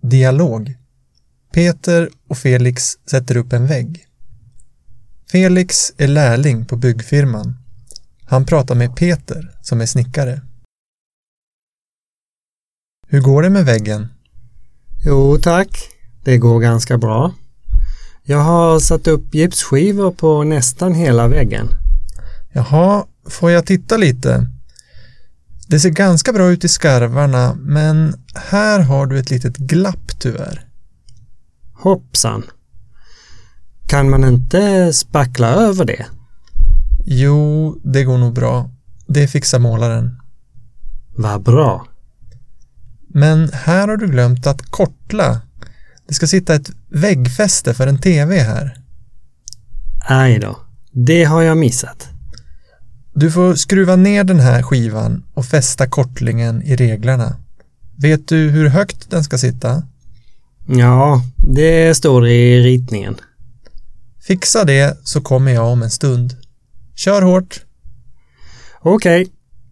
Dialog. Peter och Felix sätter upp en vägg. Felix är lärling på byggfirman. Han pratar med Peter som är snickare. Hur går det med väggen? Jo tack, det går ganska bra. Jag har satt upp gipsskivor på nästan hela väggen. Jaha, får jag titta lite? Det ser ganska bra ut i skarvarna, men här har du ett litet glapp tyvärr. Hoppsan. Kan man inte spackla över det? Jo, det går nog bra. Det fixar målaren. Vad bra. Men här har du glömt att kortla. Det ska sitta ett väggfäste för en tv här. Aj då, det har jag missat. Du får skruva ner den här skivan och fästa kortlingen i reglarna. Vet du hur högt den ska sitta? Ja, det står i ritningen. Fixa det så kommer jag om en stund. Kör hårt! Okej.